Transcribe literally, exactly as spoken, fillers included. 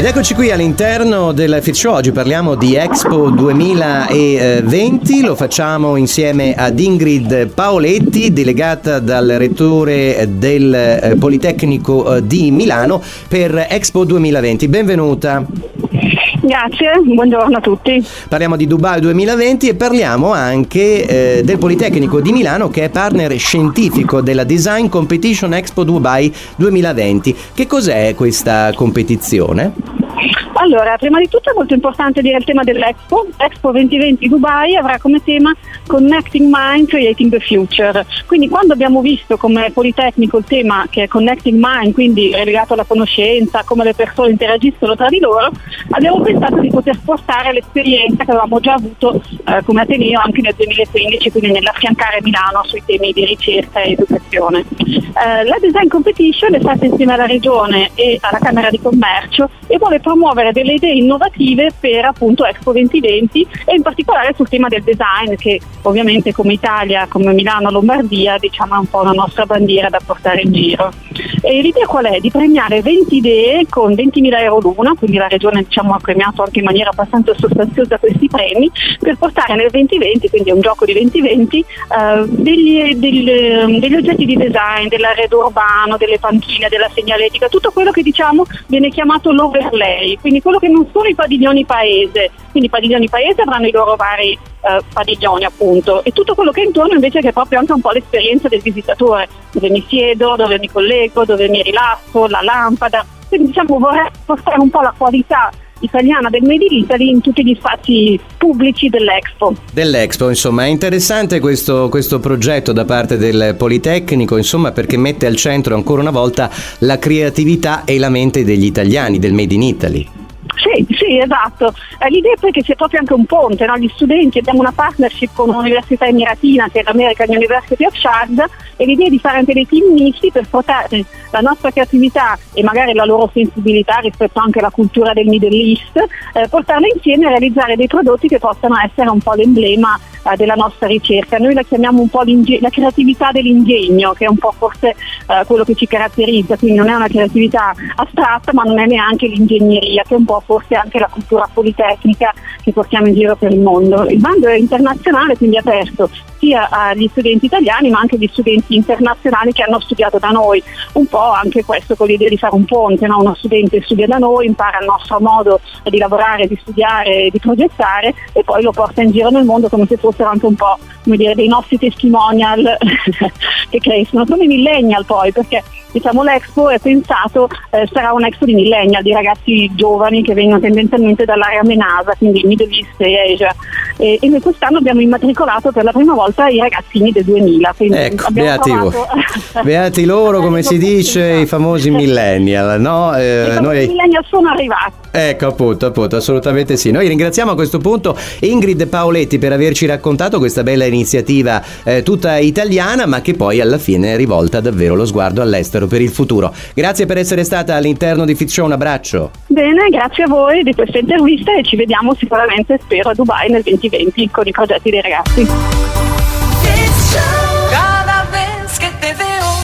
Ed eccoci qui all'interno del Fit Show. Oggi parliamo di Expo duemilaventi, lo facciamo insieme ad Ingrid Paoletti, delegata dal rettore del Politecnico di Milano per Expo duemilaventi. Benvenuta. Grazie, buongiorno a tutti. Parliamo di Dubai duemilaventi e parliamo anche eh, del Politecnico di Milano, che è partner scientifico della Design Competition Expo Dubai duemilaventi. Che cos'è questa competizione? Allora, prima di tutto è molto importante dire il tema dell'Expo. Expo duemilaventi Dubai avrà come tema Connecting Mind, Creating the Future. Quindi quando abbiamo visto come Politecnico il tema che è Connecting Mind, quindi legato alla conoscenza, come le persone interagiscono tra di loro, abbiamo pensato di poter portare l'esperienza che avevamo già avuto eh, come Ateneo anche nel duemilaquindici, quindi nell'affiancare Milano sui temi di ricerca e educazione. Eh, la Design Competition è stata insieme alla Regione e alla Camera di Commercio e vuole promuovere delle idee innovative per appunto Expo duemilaventi e in particolare sul tema del design, che ovviamente come Italia, come Milano, Lombardia, diciamo è un po' la nostra bandiera da portare in giro. E l'idea qual è? Di premiare venti idee con ventimila euro l'una, quindi la Regione diciamo ha premiato anche in maniera abbastanza sostanziosa questi premi, per portare nel duemilaventi, quindi è un gioco di duemilaventi, eh, degli, degli, degli oggetti di design, dell'arredo urbano, delle panchine, della segnaletica, tutto quello che diciamo viene chiamato l'overlay, quindi quello che non sono i padiglioni paese, quindi i padiglioni paese avranno i loro vari eh, padiglioni appunto, e tutto quello che è intorno invece che è proprio anche un po' l'esperienza del visitatore, dove mi siedo, dove mi collego, dove mi rilasso, la lampada, quindi diciamo vorrei portare un po' la qualità italiana del Made in Italy in tutti gli spazi pubblici dell'Expo. Dell'Expo, insomma, è interessante questo, questo progetto da parte del Politecnico, insomma, perché mette al centro ancora una volta la creatività e la mente degli italiani, del Made in Italy. Sì, sì, esatto. Eh, l'idea è poi che c'è proprio anche un ponte, no? Gli studenti, abbiamo una partnership con un'università emiratina che è l'American University of Sharjah, e l'idea è di fare anche dei team misti per portare la nostra creatività e magari la loro sensibilità rispetto anche alla cultura del Middle East, eh, portarla insieme e realizzare dei prodotti che possano essere un po' l'emblema eh, della nostra ricerca. Noi la chiamiamo un po' la creatività dell'ingegno, che è un po' forse eh, quello che ci caratterizza, quindi non è una creatività astratta, ma non è neanche l'ingegneria, che è un po' forse anche la cultura politecnica che portiamo in giro per il mondo. Il bando è internazionale, quindi aperto sia agli studenti italiani ma anche agli studenti internazionali che hanno studiato da noi, un po' anche questo con l'idea di fare un ponte, no? Uno studente studia da noi, impara il nostro modo di lavorare, di studiare, di progettare e poi lo porta in giro nel mondo come se fossero anche un po', come dire, dei nostri testimonial che crescono, come i millennial poi, perché diciamo l'Expo è pensato, eh, sarà un Expo di millennial, di ragazzi giovani che vengono tendenzialmente dall'area MENASA, quindi Middle East e Asia, e, e noi quest'anno abbiamo immatricolato per la prima volta i ragazzini del duemila, quindi ecco, abbiamo beati, provato... beati loro, come si dice, i famosi millennial, no? Eh, I famosi noi... millennial sono arrivati. Ecco, appunto, appunto, assolutamente sì. Noi ringraziamo a questo punto Ingrid Paoletti per averci raccontato questa bella iniziativa eh, tutta italiana, ma che poi alla fine rivolta davvero lo sguardo all'estero per il futuro. Grazie per essere stata all'interno di Fit Show, un abbraccio. Bene, grazie a voi di questa intervista e ci vediamo sicuramente, spero, a Dubai nel duemilaventi con i progetti dei ragazzi.